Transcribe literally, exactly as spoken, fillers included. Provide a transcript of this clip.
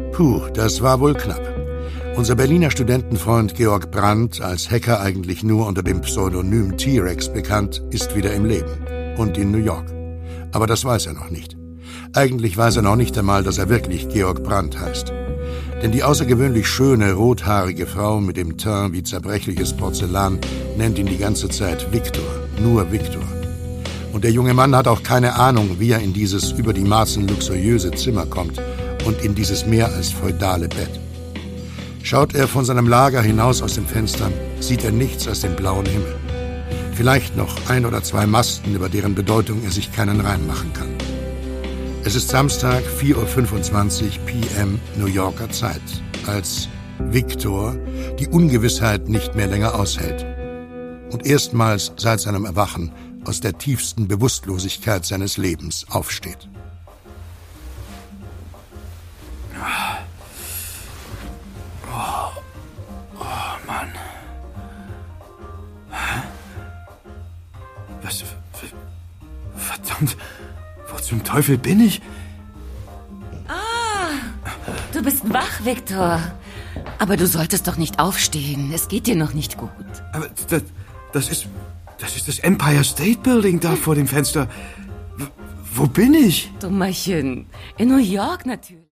Puh, das war wohl knapp. Unser Berliner Studentenfreund Georg Brandt, als Hacker eigentlich nur unter dem Pseudonym T-Rex bekannt, ist wieder im Leben. Und in New York. Aber das weiß er noch nicht. Eigentlich weiß er noch nicht einmal, dass er wirklich Georg Brandt heißt. Denn die außergewöhnlich schöne, rothaarige Frau mit dem Teint wie zerbrechliches Porzellan nennt ihn die ganze Zeit Viktor, nur Viktor. Und der junge Mann hat auch keine Ahnung, wie er in dieses über die Maßen luxuriöse Zimmer kommt und in dieses mehr als feudale Bett. Schaut er von seinem Lager hinaus aus dem Fenster, sieht er nichts als den blauen Himmel. Vielleicht noch ein oder zwei Masten, über deren Bedeutung er sich keinen Reim machen kann. Es ist Samstag, vier Uhr fünfundzwanzig P M New Yorker Zeit, als Viktor die Ungewissheit nicht mehr länger aushält und erstmals seit seinem Erwachen aus der tiefsten Bewusstlosigkeit seines Lebens aufsteht. Oh, oh Mann. Hä? Was? Verdammt. Wo zum Teufel bin ich? Ah, du bist wach, Viktor. Aber du solltest doch nicht aufstehen. Es geht dir noch nicht gut. Aber das, das ist... Das ist das Empire State Building da vor dem Fenster. W- wo bin ich? Dummerchen. In New York natürlich.